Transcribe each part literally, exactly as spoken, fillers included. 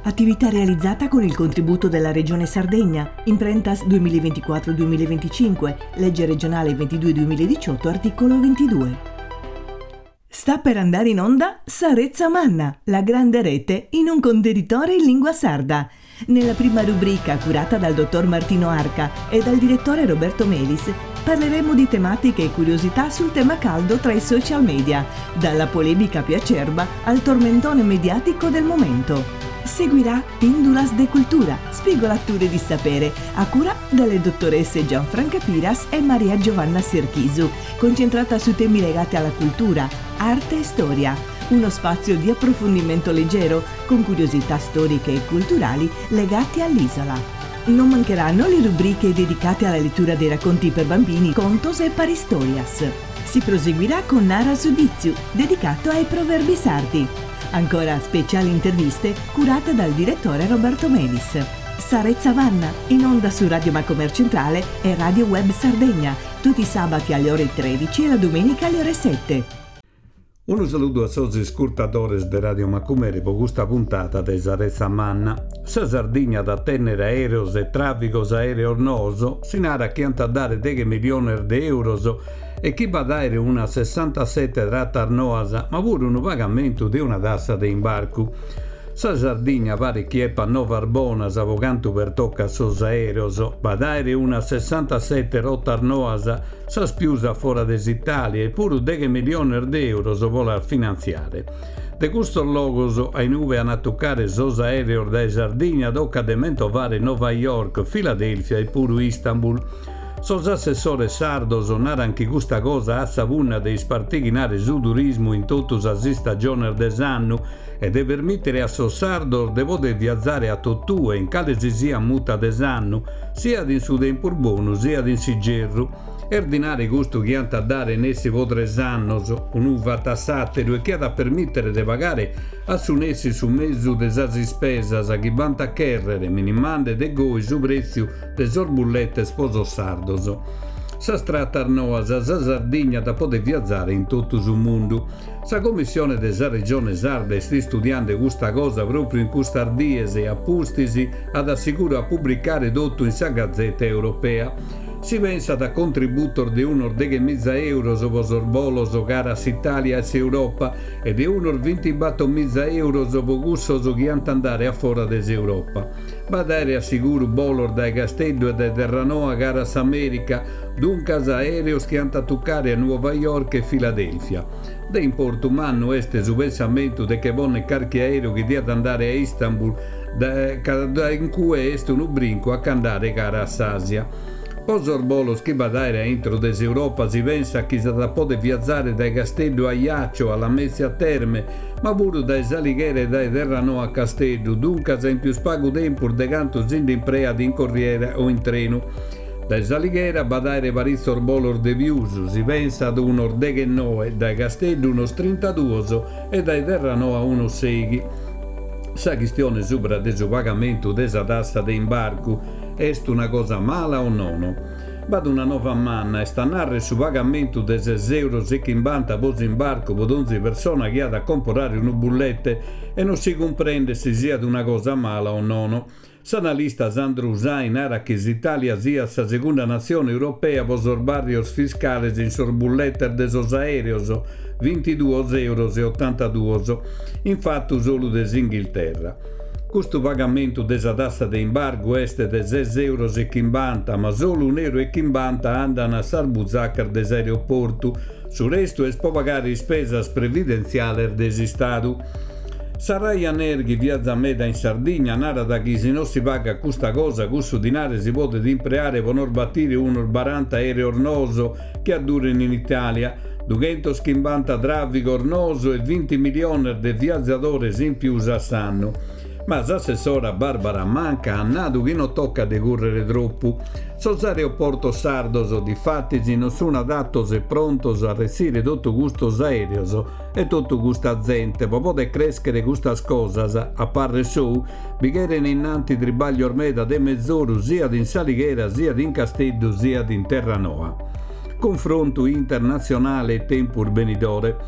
Attività realizzata con il contributo della Regione Sardegna, Imprentas duemilaventiquattro duemilaventicinque, legge regionale ventidue duemiladiciotto, articolo ventidue. Sta per andare in onda Sarezza Manna, la grande rete in un contenitore in lingua sarda. Nella prima rubrica, curata dal dottor Martino Arca e dal direttore Roberto Melis, parleremo di tematiche e curiosità sul tema caldo tra i social media, dalla polemica più acerba al tormentone mediatico del momento. Seguirà Pindulas de Cultura, spigolature di sapere, a cura delle dottoresse Gianfranca Piras e Maria Giovanna Serchisu, concentrata su temi legati alla cultura, arte e storia. Uno spazio di approfondimento leggero con curiosità storiche e culturali legati all'isola. Non mancheranno le rubriche dedicate alla lettura dei racconti per bambini, Contos e Paristorias. Si proseguirà con Nara Giudiziu, dedicato ai proverbi sardi. Ancora speciali interviste curate dal direttore Roberto Melis. Sarezza Manna, in onda su Radio Macomer Centrale e Radio Web Sardegna, tutti i sabati alle ore tredici e la domenica alle ore sette. Un saluto a tutti gli ascoltatori di Radio Macumeri per questa puntata di Sarezza Manna. Sa Sardegna da tenere aereos e traffico aereo noso, si narra che hanno a dare dieci milioni di euro e chi va a dare una sessantasette tratta arnoasa, ma pure un pagamento di una tassa di imbarco. Sa Sardegna pare chi è pa nova arbona, savocanto per tocca sos aereos, va a dare una sessantasette rotta arnoasa, sa spiusa fuori dall'Italia e pure dieci milioni di euro vuole finanziare. De questo logo ai nuove a toccare sos aereo da Sardegna tocca de mentovare Nova York, Filadelfia e pure Istanbul. Sos assessore sardo sonare anche questa cosa a savuna dei spartighinare su turismo in tutto si stagione dell'anno e de permettere a sos sardo de poter viaggiare a Tottue in cale si sia muta dell'anno sia di su de Purbonu sia di Sigerru. Erdinare gusto che hanno a dare nessi potres annos un'uva tassatero e che ha da permettere di pagare a su nessi su mezzo de sasi spesas a chi vanta a kerrere minimande de goi su prezio de sorbullette sposo sardos. Sa strata arnoasa sa Sardegna da poter viaggiare in tutto il mondo. Sa commissione de sa regione sarda sta studiando questa cosa proprio in custardiese a pustisi ad assicuro a pubblicare tutto in sa gazzetta europea. Si pensa da contributor di uno dieci mila euro sopra sorbolos caras Italia e Europa e di uno venti mila euro sopra gussos che hanno andare a fuori dell'Europa. Badare assicuro bolor dai Castello e dai Terranoa caras America, duncas aereos che hanno a toccare a Nuova York e Filadelfia. De importo umano este su pensamento de che vonne carchi aereo che dia ad andare a Istanbul, da, da in cui est un brinco a candare cara a Sasia. Posorbolos che badare entro dell'Europa si pensa che si può viaggiare dai Castello a Iaccio alla Mezzia Terme, ma pure dai Salighere e dai Terranò a Castello, dunque in più spago tempo de canto sin in prea in corriere o in treno. Dai Salighere badare parizzo bolor de viuso, si pensa ad un ordeghe noe, dai Castello uno trentadue e dai Terranò a uno sei. Sa questione sopra del pagamento della tassa di imbarco est una cosa mala o no? Vado una nuova manna e sta narre su pagamento de sei euro e che imbanta posi imbarco per ogni persona che ha da comprare una bullette e non si comprende se sia di una cosa mala o no. S'analista Sandro Usain narra che l'Italia sia la seconda nazione europea per i barrios fiscales in sorbullette de sos aereos, ventidue euro e ottantadue, infatti solo dell'Inghilterra. Questo pagamento della tassa di imbargo est de sei euro e cinquanta, ma solo un euro e cinquanta andano a Sarbuzaccar dell'aeroporto, su resto es può pagare spese previdenziali del Stato. Sa Ryanair che viaggia a meta in Sardegna narra da chi se non si paga questa cosa, questo dinare si può impreare per non battire uno quaranta aereo ornoso che addurano in Italia, duecentocinquanta traffico ornoso e venti milioni di viaggiatori in più a sanno. Ma l'assessora Barbara Manca ha nato che non tocca decorrere troppo. Sos aeroportos sardos difatti non sono adattos e prontos a restare tutto questo aereos e tutto questa gente per poter crescere queste cose a parre su bicchiere innanti tribaglio ormai da de mezz'ora sia in Salighera sia in Castello sia in Terranoa. Confronto internazionale e tempo urbanitore.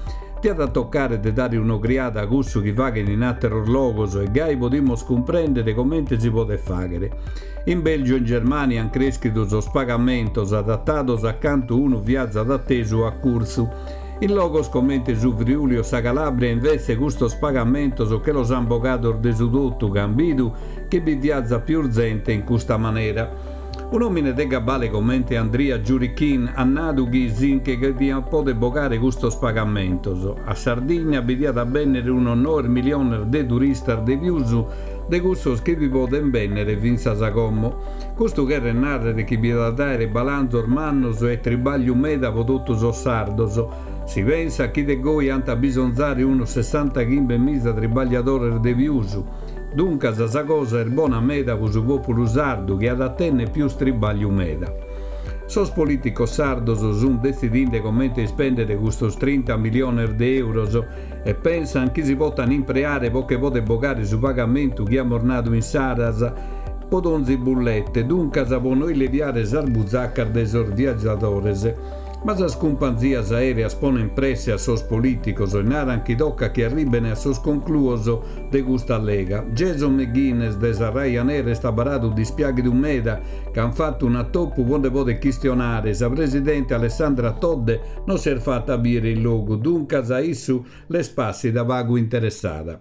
ti ha da toccare di dare un'ogriata a gusto che vagano in altro logos e gai potremmo comprendere come si può fare. In Belgio e in Germania hanno cresciuto i pagamenti adattati accanto uno viaggia atteso a corso. In logos commenti su Friuli o sa Calabria invece questo pagamento che lo sambogato desudotto gambido che vi viaggia più urgente in questa maniera. Un uomo de gabale commenti Andrea Giurichin a Nadughi zinche che di un po' de bogare questo pagamento. A Sardegna vi dia da bennere un onore milione de turisti de viusu de gusto che vi poten bennere vinza sagommo. Questo che narrare che vi da dare balanzo ormannoso e tribaglio meda potuto so sardoso. Si pensa che de goi anta bisonzare uno sessanta chimbe misa tribagliatore de viusu. Dunque sa cosa è buona meda per il popolo sardo che ad attenne più stribaglio meda. Sos politicos sardos sono decidendo come spendere questi trenta milioni di euro e pensano che si possano impreare poche pote bogare su pagamento che ha mornato in Saras, podonzi bullette, dunque sa può noi leviare sarbuzaccar dei viaggiatori. Ma se scumpanzias aereas ponen presse a sos politicos e naran chi tocca che arribene a sos concluoso de gusta lega. Jason McGuinness de Ryanair sta barato di spiaghi di meda che han fatto un attoppo quando pote questionare sa presidente Alessandra Todde non si è fatta bere il logo, dunque sa issu le spassi da vago interessata.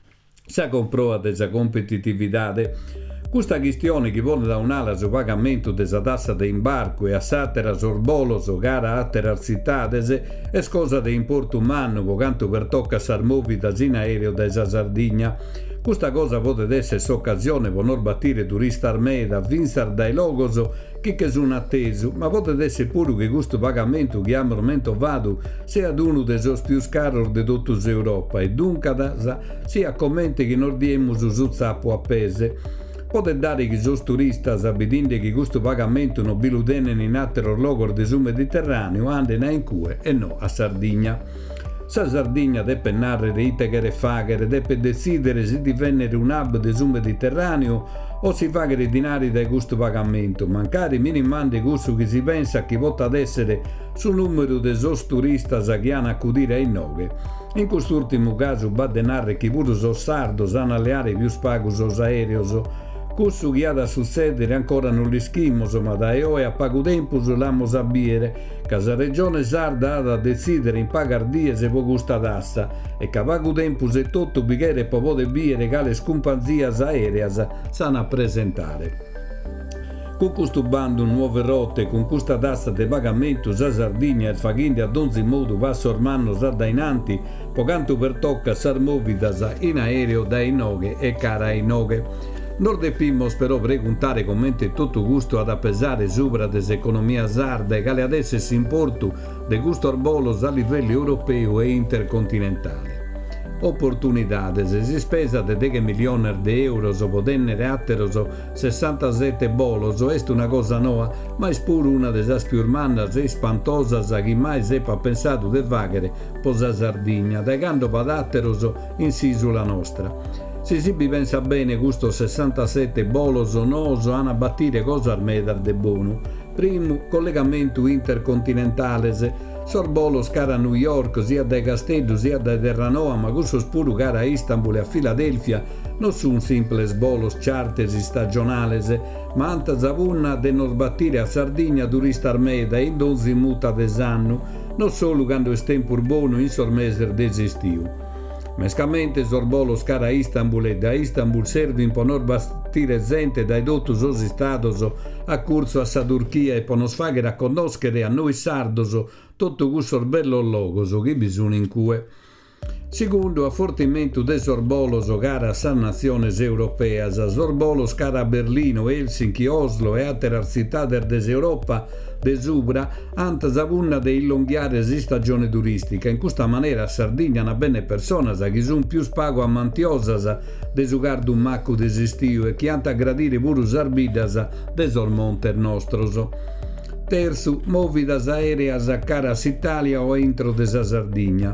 Sa comprova de sa competitività. Questa questione che pone da un'ala su pagamento della tassa di imbarco e a satera sorboloso gara attera cittades è cosa di importo umano co canto per tocca sarmovita in aereo da Sardegna. Questa cosa potete essere occasione per non battire turista armeda, vinsar dai logoso che che sono atteso, ma potete essere pure che questo pagamento che a momento vado sia ad uno dei sos più scarri di tutta Europa e dunque da, sia commenti che non diamo su zappo appese. Potete dare che sos turistas abitinde che questo pagamento non biludenen in altro luogo del sul Mediterraneo andano in cue e no a Sardegna. Sa Sardegna deve narrare itegere fagere, deve decidere se divennere un hub del sul Mediterraneo o si fagere dinari da questo pagamento, mancare minimamente questo che si pensa che possa essere sul numero dei sos turistas che hanno accudire ai noghe. In quest'ultimo caso va denare che pure sos sardos hanno alle aree più spagos sos aereos. Questo che ha da succedere ancora non li schimmo, ma da io e a pago tempo l'amo sapere che la regione sarda ha da decidere in pagardie se può questa tassa e che a pago tempo se tutto bicchiere può poter bere che le scumpanzias aereas sanno a presentare. Con questo bando nuove rotte, con questa tassa di pagamento la Sardegna e il Faghindi ad ogni modo va sormando sa da inanti, pocanto per tocca sarmovidas in aereo dai noghe e cara ai noghe. Nord Pimmo però preguntare commenti tutto gusto ad appesare sopra dell'economia sarda e che adesso si importu de gusto orbolos a livello europeo e intercontinentale. Opportunità se si spesa de due milioni di euro so potennere atteros sessantasette bolos è una cosa nuova, ma è pure una delle più urmanas e spantosas che mai sepa pensato de vaghere posa Sardegna, da quando padatteros in s'isola nostra. Se si pensa bene, questo sessantasette bolos noso hanno a battire cosa armedar de buono. Primo, collegamento intercontinentale, sorbolos cara a New York, sia dai Castello sia da Terranova, ma questo spuro cara a Istanbul e a Filadelfia, non sono simples bolos charters stagionales, ma anta zavunna de non battire a Sardegna turista armeda in dozi muta des'anno, non solo quando è tempo buono in sormeser desistiu. Mescamente sorbolos cara a Istanbul e da Istanbul serve per non bastire gente dai dottos osi stados a corso a sa Turchia e per non sfaghere a conoscere a noi sardos tutto questo bello logos che bisogna in cue. Secondo, a fortimento de sorbolos cara a san naciones europeas, sorbolos cara a Berlino, Helsinki, Oslo e altre città d'Europa de subra, anta zavunna de illonghiare si stagione turistica. In questa maniera a Sardegna una bene persona che sono più spago a mantiosas de sugar d'un macco desistiu e che anta a gradire pure sarbidas de sormonter nostros. Terzo, movidas aereas a cara a Italia o entro de sa Sardegna.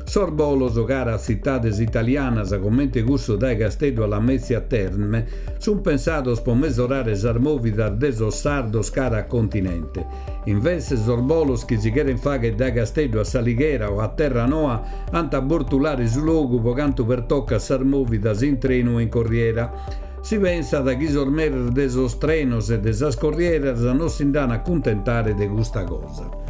Sorbolos cara cittades italianas commente gusto dai Castello alla Mezzi a Terme sun pensados po mesorare sarmovidar desos sardos cara a continente. Invece sorbolos chi si cheren faghe dai Castello a Saliguera o a Terranoa anta bortulare su logu po cantu per tocca sarmovidas in treno o in corriera. Si pensa da chi sormerer desos trenos e desas corrieras non si danno a contentare de gusta cosa.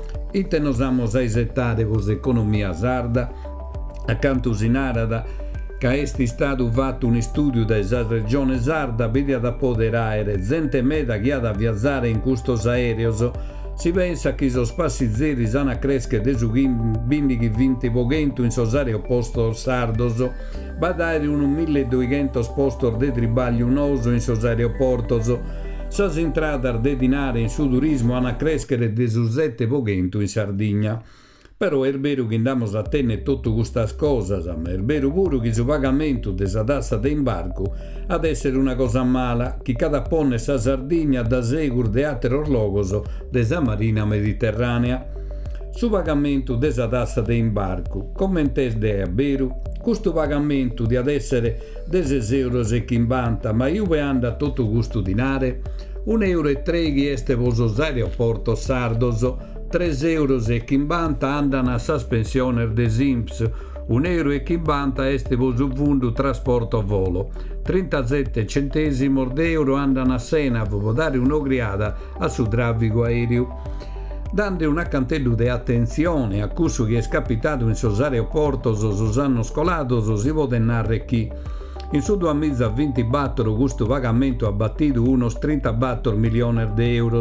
Ite nos amos a isettare vos economia sarda, accanto usinarada, ca esti stato fatto un studio da esa regione sarda, vedi ad appoderare, gente meda chi ad avviazzare in custos aereos, si pensa che so spassizzeri sana cresche de su bindi chi vinti poghentu in sosare opposto sardos, badare un milleduecento postor de tribaglio unoso in sosare opportos, sa s'intradar de dinare in su turismo a crescere de su sette poghentu in Sardigna. Però è vero che andiamo a tenere tutte queste cose, ma è vero pure che il pagamento della tassa di imbarco ad essere una cosa mala, che cada ponne sa Sardegna da sicuro di altri orlogos della marina mediterranea. Su pagamento della tassa di imbarco, come intende è vero, questo pagamento di ad essere dodici euro e cinquanta, ma io ve anda tutto questo dinare, un euro e tre che este vosos aeroporto sardos, tre euro e cinquanta andano a sospensione des I N P S, un euro e cinquanta este voso fondo trasporto volo, trentasette centesimi d'euro andano a Senav per dare un'ogriada al suo traffico aereo. Dando un accantello di attenzione a questo che è scapitato in sos aeroportos sos annos scolados si può narrare chi in su duemilaventiquattro questo pagamento ha battuto unos trentaquattro milioni di euro.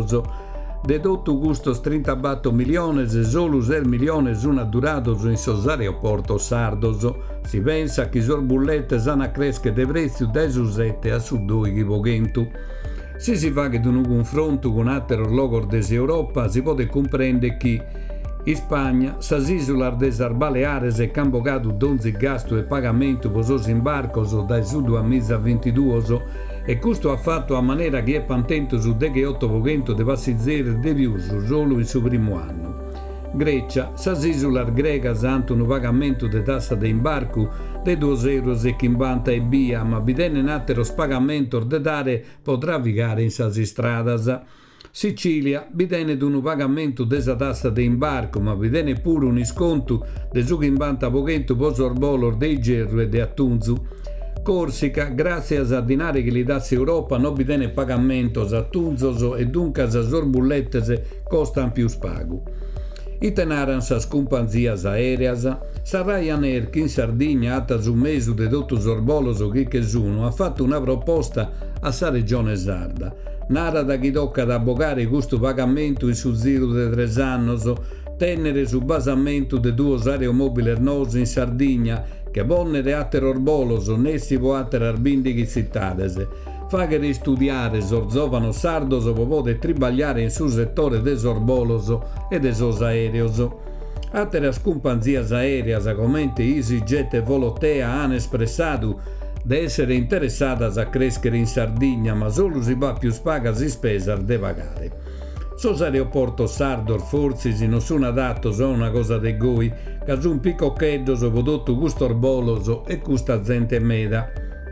Dedotto questo trentaquattro milioni solo sei milioni sono durato in sos aeroportos sardos. Si pensa che i sorbullette sanno crescere di prezzo dai su sette a su due che poghentu. Se si fa che un confronto con altri orlogor d'Europa si può comprendere che in Spagna sas isolas des Baleares è cambiato d'onzi gasto e pagamento per sos imbarcos dai su duemilaventidue e questo ha fatto a maniera che è pantento su otto pogento de passeggeri de più solo in suo primo anno. Grecia, sas isolas gregas hanno un pagamento di tassa di imbarco di due euro e cinquanta e via, ma bidene un altro pagamento de dare potrà vigare in sas stradas. Sicilia, bidene un pagamento desa tassa di imbarco, ma bidene pure un sconto de su cinquanta pogento po sorbolor dei Gerru e de Attunzu. Corsica, grazie a dinari che li dà Europa, non bidene pagamento a Tunzos e dunque a sorbullette costano più spago. Itenaran sas companzias aereas, sa Ryanair che in Sardegna atta su mesu de dotto sorbolos che che sono ha fatto una proposta a sa regione sarda. Nara da chi tocca da abbogare questo pagamento in su zero de tre annos, tenere su basamento de due aeromobili ernosi in Sardegna che bonnere altri orbolos nessi po altri arbindi che cittades. Faghere studiare sorzovano sardos po poter tribagliare in su settore des orbolos e des sos aereos. Altre companzias aereas come EasyJet e Volotea hanno espressato di essere interessadas a crescere in Sardegna, ma solo si va più spaga si spesa de pagare. Sos aeroportos sardos forse si non sono adattos a una cosa de goi, che su un piccoccheddo so prodotto gusto orbolos e custa gente meda.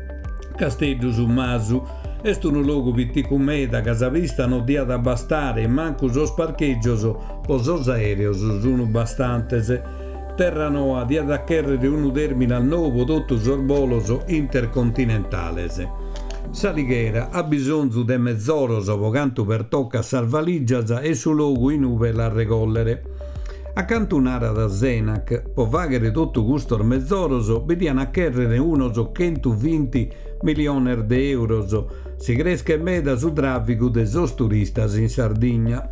Castello su Masu est un luogo pittico meda che sa vista non dia da bastare e manco sos parcheggios po sos aereos sono bastantes. Terranoa dia da cherrere un terminal nuovo tutto sorbolos intercontinentales. Saliguera ha bisogno de mezzoros po canto per tocca salvaligias e su luogo in uve la recollere. Accanto un'area da Zenac, po vaghere tutto gusto mezzoros, vediano a cherrere unos centoventi milioni di euro. Si cresce meda su traffico de sos turistas in Sardegna.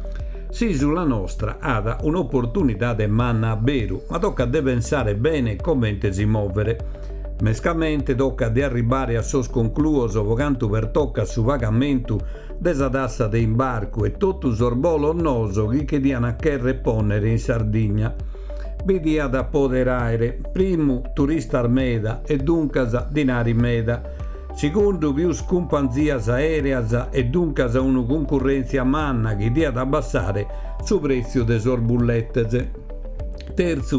Sì, sulla nostra ha un'opportunità de manna a beru, ma tocca de pensare bene come si muovere. Mescamente tocca di arrivare a sos concluoso po canto per tocca su pagamento desa tassa de imbarco e tutto sorbolo noso che che diano a cherre ponere in Sardegna. Vedi ad appoderare, primo turista armeda e dunque dinari meda, secondo più companzias aereas e dunque una concorrenza manna che dia ad abbassare su prezzo de sorbullette. Terzo,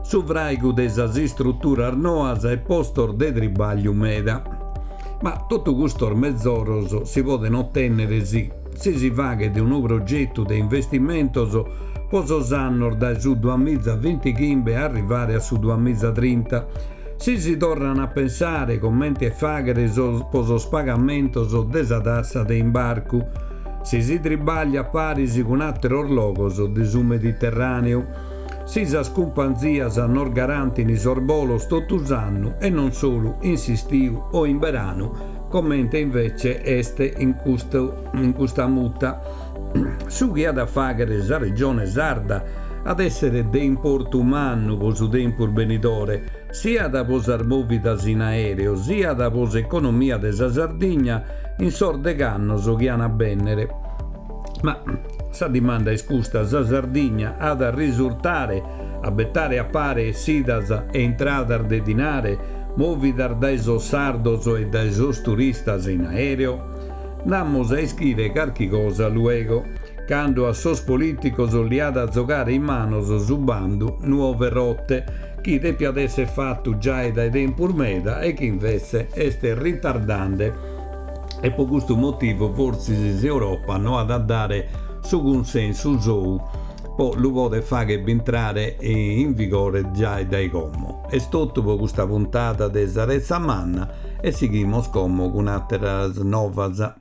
su vraigu desa struttura arnoasa e postor de tribaglio meda. Ma tutto questo mezz'oro si può ottenere sì, se si fa che di un progetto di investimento pososannor da su duemilaventicinque arrivare a su duemilatrenta. Si si tornano a pensare commenti e faghere poso spagamento so desa tassa de imbarco. Si si tribaglia a parisi con altri orlogos di su Mediterraneo. Si sa scumpanzias a nor garanti ni sorbolo stottusanno e non solo in sistiu o in verano, commenta invece este in, custo, in questa mutta. Su chi ha da faghere sa regione sarda ad essere de importo umano po su tempo venitore, sia da posar movidas in aereo, sia da pos economia de sa Sardegna in sorde canno so chi hanno a bennere. Ma sa dimanda è scusta, sa Sardegna ha da risultare a bettare a pare sidas e entratar de dinare, movidar da esos sardos e da esos turistas in aereo? Namos a scrivere qualche cosa luego, quando a sos politicos li ha da giocare in mano subando nuove rotte, chi te piadesse fatto già dai tempi meda e chi invece este ritardante. E per questo motivo forse l'Europa non ha da dare su consenso su, poi lo può fare entrare in vigore già dai como. E tutto per questa puntata di Sarezza Manna e seguiamo come con altre novas.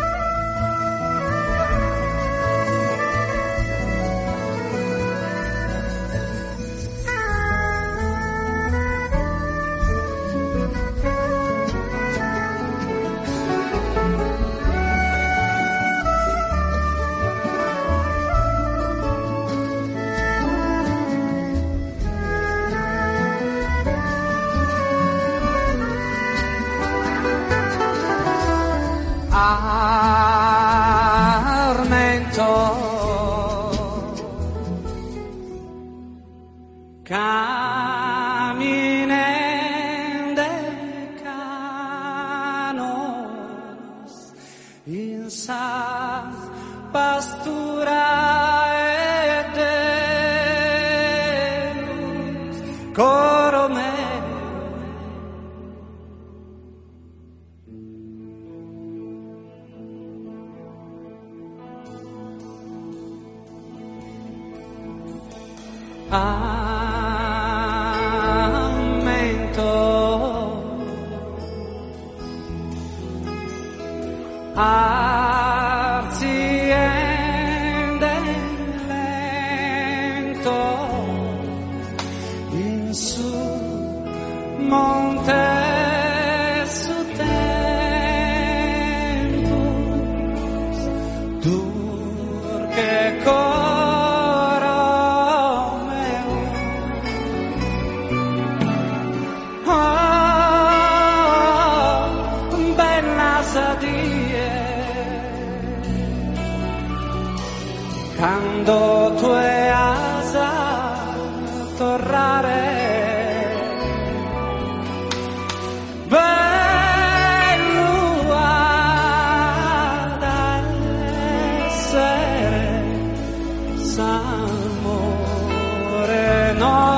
Quando tu e asa tornare bello ad essere s'amore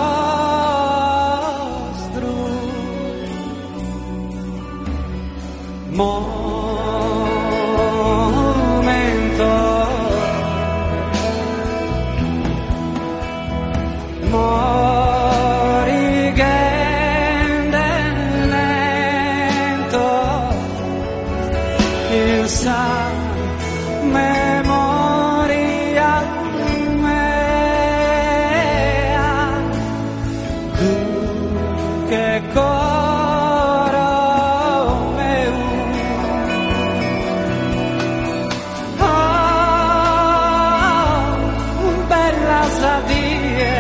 nostro momento mori gende lento chissà memoria mea tu che coro meu oh bella sadia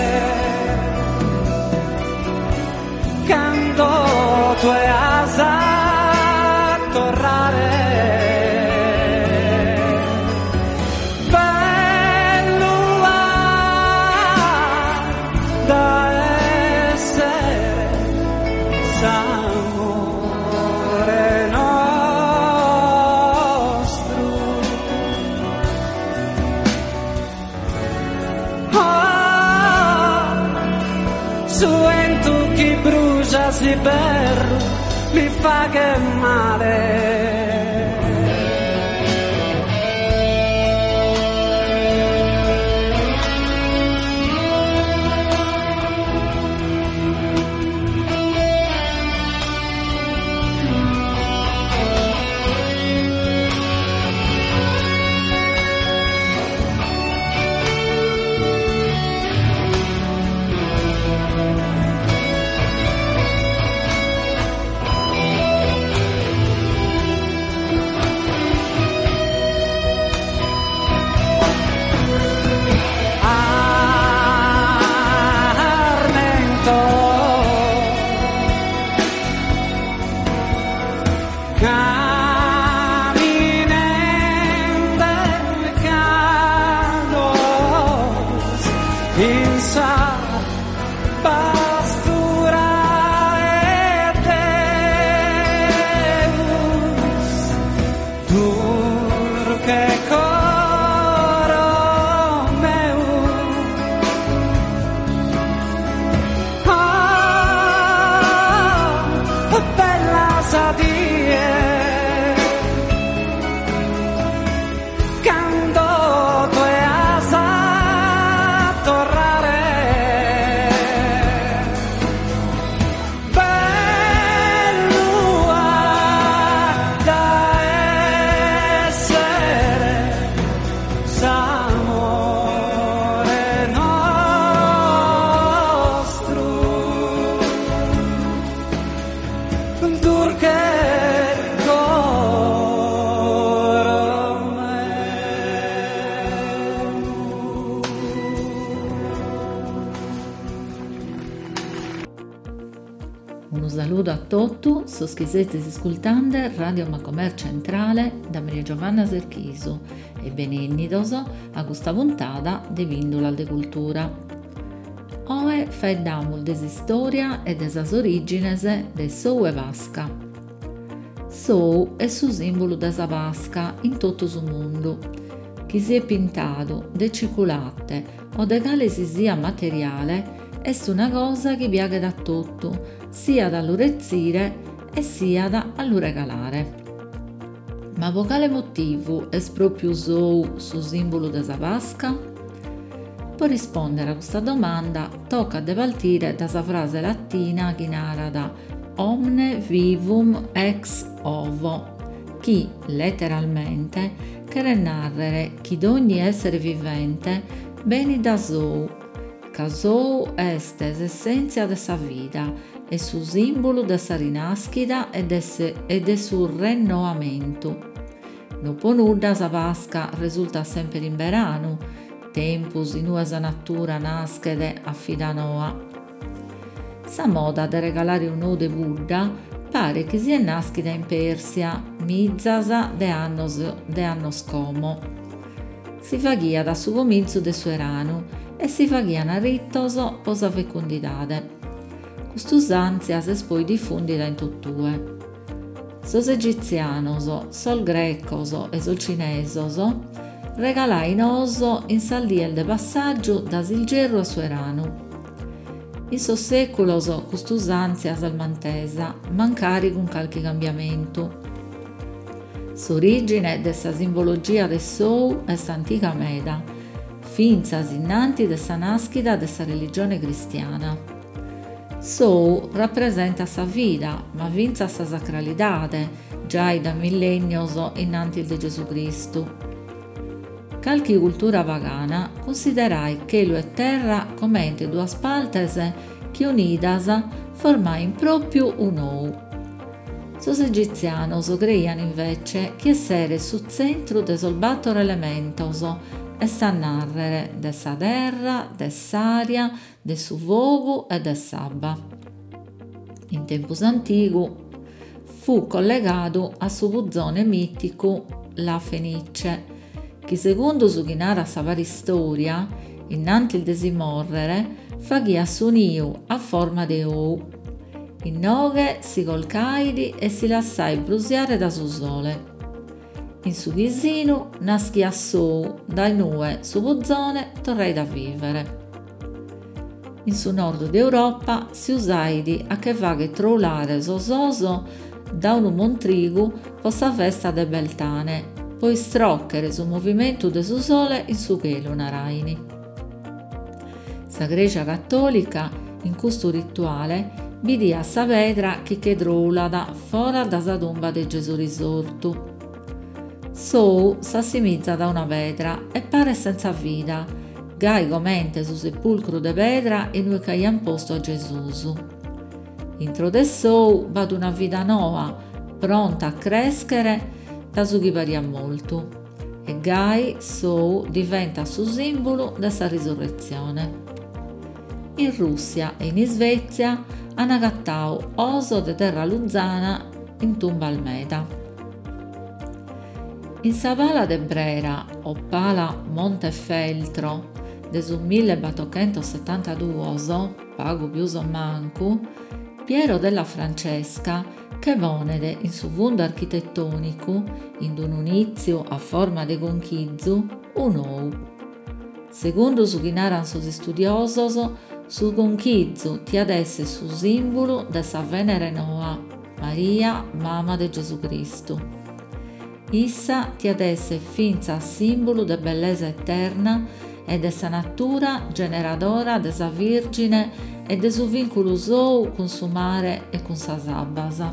tu e asa tornare bello da essere s'amore nostro oh, che male. Un saluto a tutti, sos chi siete ascoltando Radio Macomer Centrale da Maria Giovanna Serchisu e benvenuti a questa puntata di Vindola de Cultura. Oggi parliamo della storia e delle origini del Sou e Vasca. Sou è il simbolo della vasca in tutto il mondo, che si è pintato, de ciculate o de quale si sia materiale, è una cosa che piace da tutto, sia da lurezzire e sia da regalare. Ma per quale motivo è proprio Sou il simbolo della vasca? Per rispondere a questa domanda tocca devaltire dalla frase latina che narra omne vivum ex ovo, che letteralmente quiere narrare che ogni essere vivente viene da Sou, che Sou est l'essenza della vita, è su simbolo della rinascita e del suo rinnovamento. Dopo nulla sa vasca risulta sempre in verano, tempus in nuova natura naschede a fidanoa. Sa moda di regalare un ode Buddha pare che sia nascita in Persia, mizzasa de annos, de annos como. Si faghia da su cominzo de suo erano e si faghiano rittoso posa fecundidade. Custus ansias es poi diffundida in tuttue. Sos egizianos, sol grecos e sol cinesos regalai noso in saldiel de passaggio da Silgerro a Suerano. In sos seculos custus ansias al mantesa, mancari con calchi cambiamento. S'origine dessa simbologia de Sou est antica meda, finzas innanti dessa naschida dessa religione cristiana. Sou rappresenta sa vita, ma vinza sa sacralidade, già da millennios innanti de Gesù Cristo. Calchi cultura pagana considerai cielo e terra come due partes che unidas formain proprio un ou. Sos egizianos creian invece che essere su centro de solbator elementos e sa narrere de sa terra, de s'aria, de su fogu e de s'abba. In tempus antigu fu collegato a su puzzone mitico la Fenice, che secondo su chi narra sa varistoria, innanti il desimorrere, faghia su niu a forma de ou. In noghe si colcaidi e si lassai brusiare da su sole. In su ghisinu naschi a Sou, dai nue su puzzone torrai da vivere. In su nord d'Europa si usaidi a che vaghe troulare sososo da un montrigu possa festa de beltane, poi strocchere su movimento de su sole in su chelu naraini. Sa Grecia cattolica, in questo rituale, bidia sa vedra chi che drulada fora da sa tomba de Gesù risortu. Sou s'assimizza da una vedra e pare senza vita, gai comente su sepulcro de vedra in cui caian posto a Gesù. Intro de sou vado una vita nuova, pronta a crescere da su chi paria molto, e gai sou diventa su simbolo dessa risurrezione. In Russia e in Svezia hanno agattau oso de terra luzana in tumba Almeda. In sa pala de Brera o pala Montefeltro de su millequattrocentosettantadue oso, pago più o mancu, Piero della Francesca che vonede in su fondo architettonico, in un inizio a forma de conchizzu, un ou. Secondo su chi naran sos studiosos, su conchizzu ti adesse su simbolo de sa Venere Noa, Maria, mamma de Gesù Cristo. Issa ti adesse finza a simbolo de bellesa eterna e de sa natura generadora de sa Virgine e de su vinculu sou con su mare e con sa sabbasa.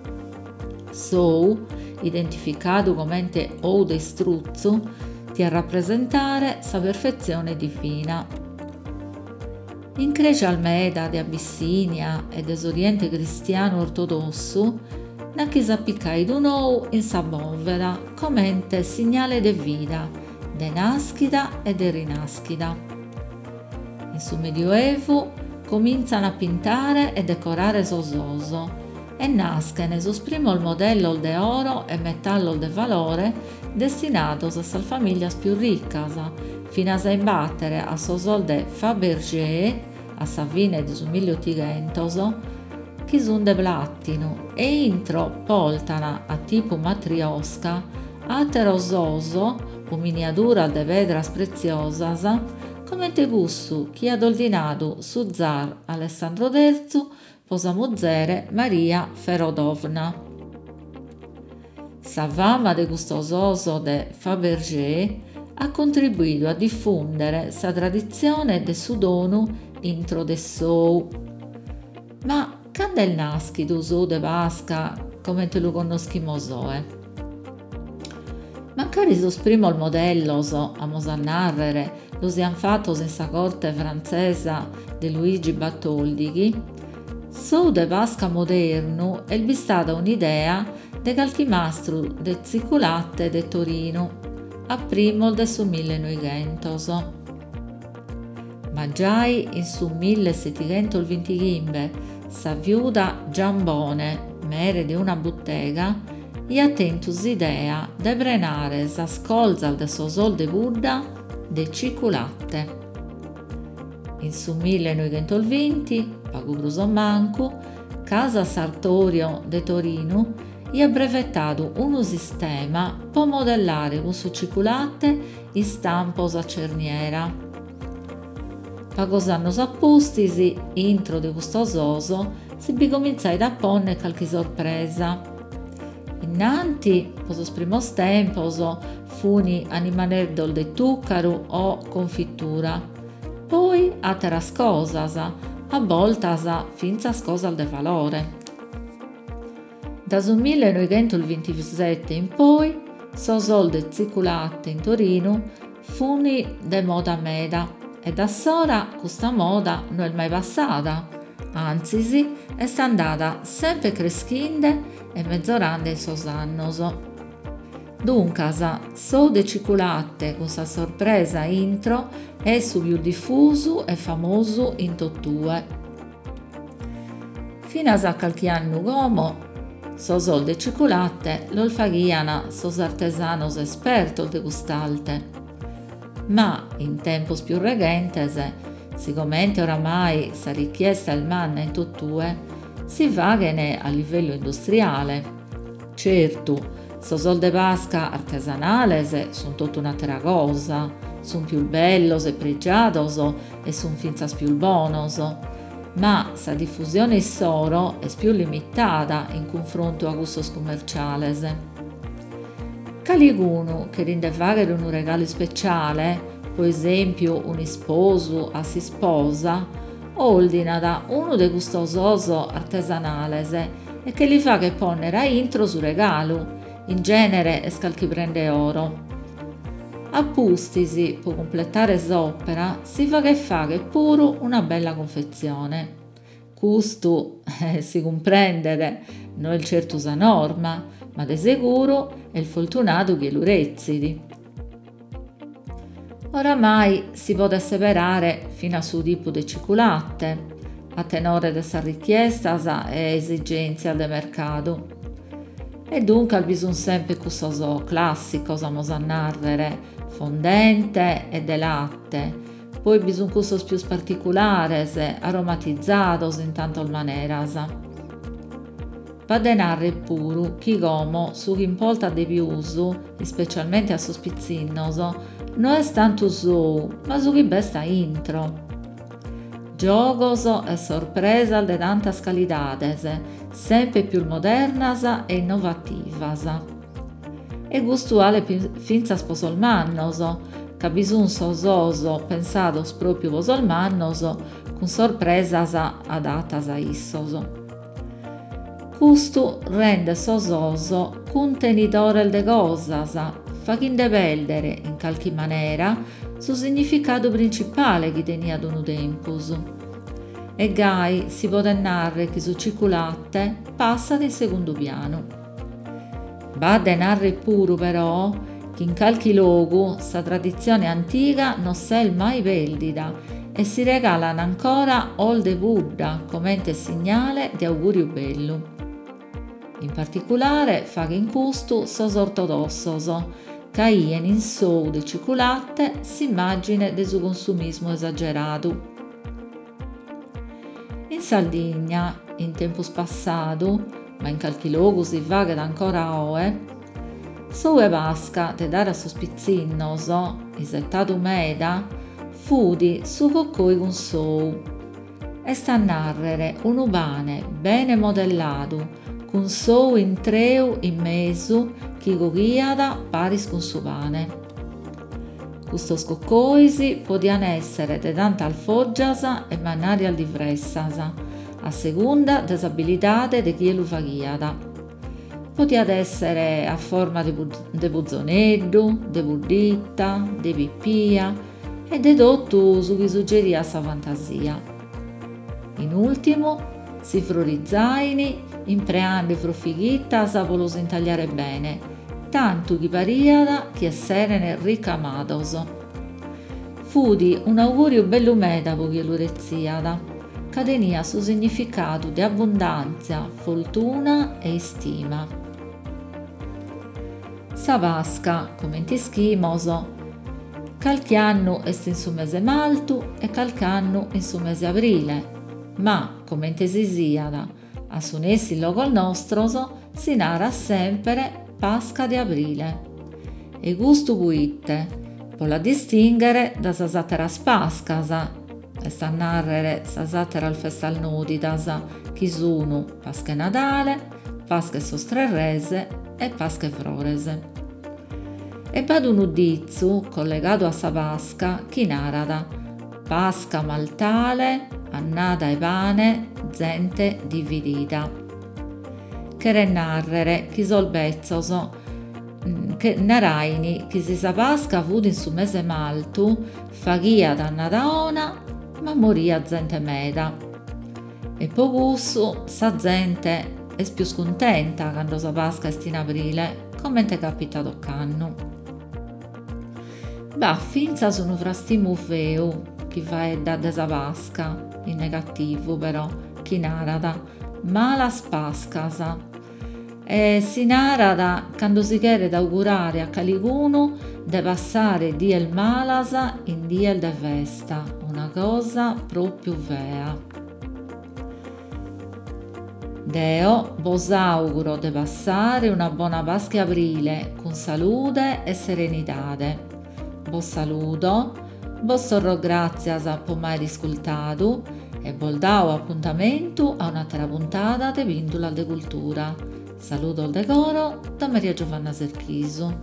Sou, identificato come ou de struzzu, ti a rappresentare sa perfezione divina. In Grecia Almeda de Abissinia e desoriente cristiano ortodosso, na chisa piccai d'un ou in sa bovera, commente segnale de vita, de naschida e de rinaschida. In su Medioevo cominciano a pintare e decorare sososo e naschene sus primo modello de oro e metallo de valore destinatos a sas famiglias più riccas, fino a imbattere a sosol de Fabergé a sa fine di su milleottocentos, chi sun de platino e intro poltana a tipo matriosca ateros oso o miniatura de vedras preziosas, come te gussu chi ad ordinato su zar Alessandro terzo posa muzere Maria Ferodovna. Sa fama de gustososo de Fabergé ha contribuito a diffondere sa tradizione de su donu intro de sou. Ma cande il naschidu su de Pasca come te lo conoscimo soe? Mancari sos primo il modello so amos a narrere lo sian fattos in sa corte francesa de Luigi Bartoldighi, sou de Pasca modernu è bistata un'idea de calchi mastru de Ziculatte de Torino a primo de su millenoicentos. Ma già in su millesettecentoventicinque sa viuda Giambone, mere di una bottega, gli ha tentus idea de prenare sa scolza de sosol de Buddha de Ciculatte. In su millenoicentoventi, pagu bruso mancu, Casa Sartorio de Torino gli ha brevettato un sistema per modellare con su Ciculatte in stampos a cerniera. Pagos annos appustisi, intro di questo soso, si bicominciai da ponne qualche sorpresa. Innanti, per sos primos tempos, funi animanerdol de tuccaru o confittura, poi ateras cosas, a voltas finzas cosas de valore. Da su millenoicentoventisette in poi, sosol de Ziculatte in Torino funi de moda meda, e da sora questa moda non è mai passata, anzi sì, è andata sempre crescinde e mezzorando in sos annos. Duncas, so de Ciculatte con sa sorpresa intro è su più diffuso e famoso in tottue. Fino a qualche anno come, sosol de Ciculatte lo faghiano sos artesanos espertos de quest'alte. Ma in tempos più regentes, siccome oramai sa richiesta il manna in tottue, si vaghene a livello industriale. Certo, sosol de Pasca artesanales sun tutta un'altra cosa, sun più bellos e pregiados e sun finzas più bonos, ma sa diffusione soro è più limitata in confronto a gustos commerciales. Caligunu che rinde fare un regalo speciale, per esempio un sposo a si sposa, ordina da uno de gustososo artesanales e che gli fa che ponere a intro su regalo, in genere è scalchi prende oro. Appustisi, per completare s'opera, si fa che fa che pure una bella confezione. Custo, eh, si comprende, non è certo sa norma, ma de sicuro è il fortunato che lo rezzidi. Oramai si può separare fino a su tipo de cioccolate, a tenore de sa richiesta e esigenze del mercato. E dunque al bisogno sempre questo classico, osamos a narrare, fondente e de latte, poi bisogno questo più particolari, aromatizzados in tanto maneras. Va de narre puru chi gomo su chi impolta de piusu, specialmente a sospizzinnoso, non è tanto su, ma su chi besta intro. Giogoso e sorpresa de tantas calidades, sempre più modernas e innovativas. E gustuale finza sposolmannoso, che bisogno sososo pensados proprio vosolmannoso, con sorpresas adattas a issoso. Custu rende sososo contenitore de cosas, facinde perdere in qualche maniera su significato principale che tenia d'unu tempus. E gai si può narrare che su cioccolate passa in secondo piano. Va a narrare pure però che in qualche luogo sa tradizione antica non s'è mai perdita e si regalano ancora ol de Buddha come segnale di augurio bello. In particolare fa che in custo sos ortodossos, che ien in sou de cioccolate s'immagine de su consumismo esagerato. In Sardegna, in tempus passato, ma in qualche luogo si va che ancora oe, soue pasca de dare a sospizzinnoso, isettato meda, fudi su coccoi con sou, e sta a narrere un ubane bene modellato, con sou in treu in mesu, chi goghiada paris con su pane. Custos coccoisi podian essere de tanta alfoggias e manarial diversas, a segunda des abilitate de chi lu faghiada. Podiat essere a forma de, bu- de buzzoneddu, de budditta, de pippia e de tutto su chi suggeria sa fantasia. In ultimo, si frurizzaini, impreando fruffighittas volos intagliare bene, tanto chi pariada che essere ricamados. Fudi un augurio bello medavo che lo rezziada, che tenia su significato di abbondanza, fortuna e stima. Sa Pasca, come in tischimoso, calchi anno est in su mese maltu e calchi anno in su mese aprile, ma, come in tesisiada, a sunessi logo al nostroso, si narra sempre Pasca di aprile. E gustu puitte, po la distingere da sa sateras Pascas, e sta a narrere sa sateral festal nuditas, chi sono Pasca e Natale, Pasca e Sostrerrese e Pasca e Frorese. E vado un udizzu collegato a sa Pasca chi narada Pasca maltale, annata e pane, gente dividita. Che re narrere chi sol bezzoso, che naraini chi si sa Pasca fudi in su mese maltu, faghia da nadaona, ma moria gente meda. E pogussu sa gente è più scontenta quando sa Pasca est in aprile, come te capita tocc'annu. Va finza sono frastimu feu chi fa da desa Pasca, in negativo però, chi narada, malas Pascas. E si narada quando si chiede d'augurare a Caligunu de passare diel malas in diel de festa, una cosa proprio vera. Deo vos auguro de passare una buona Pasca aprile con salute e serenidade. Vos saluto, vos torro grazias per mai riscoltato e vol dau appuntamento a un'altra puntata de Vindula de Cultura. Saluto al decoro da Maria Giovanna Serchisu.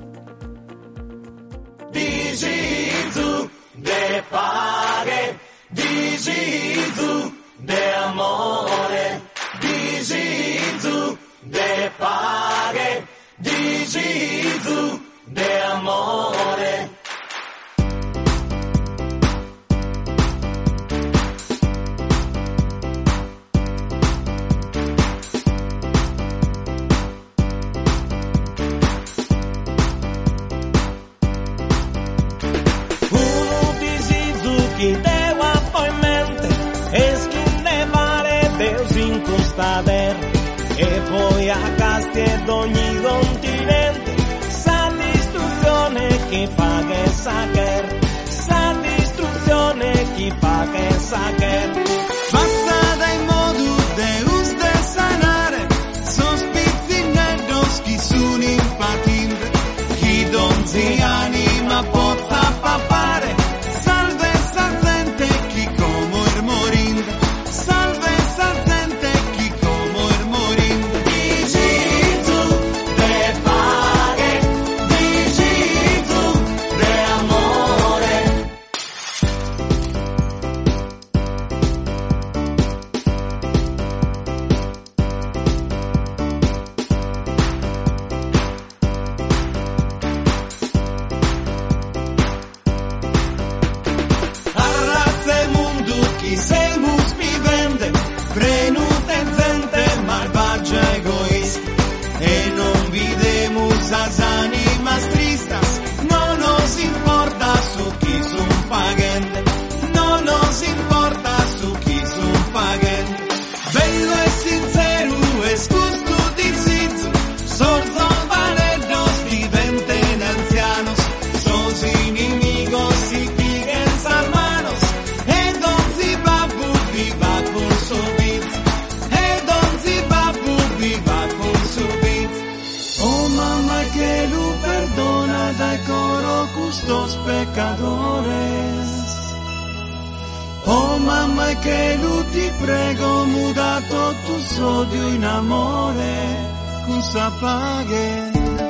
Digizu de paghe, digizu de amore, digizu de paghe, digizu de amore. Chi deu poi mente e schi mare Deus incostader e poi a casti ed ogni continente sa distruzione chi fa che sacher, sa distruzione chi fa che sacher. Basta dai modu Deus de sanare sospizzinedos chi sun impatinde chi donzi anima porta papare. Oh mamma che lu ti prego mudato tu sodio in amore con sa paghe.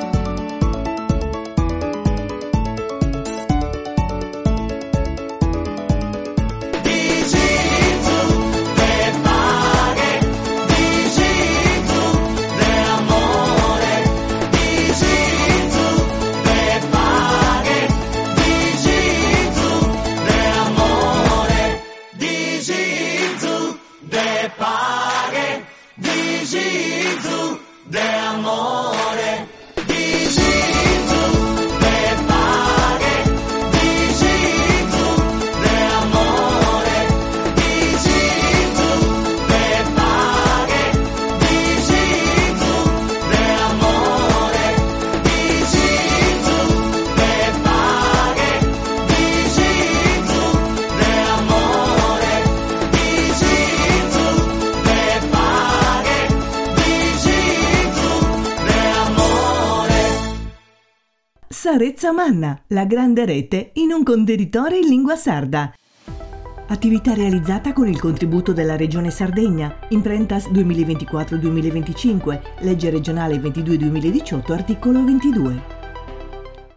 Sarezza Manna, la grande rete in un contenitore in lingua sarda. Attività realizzata con il contributo della Regione Sardegna, Imprentas duemilaventiquattro duemilaventicinque, legge regionale ventidue duemiladiciotto, articolo ventidue.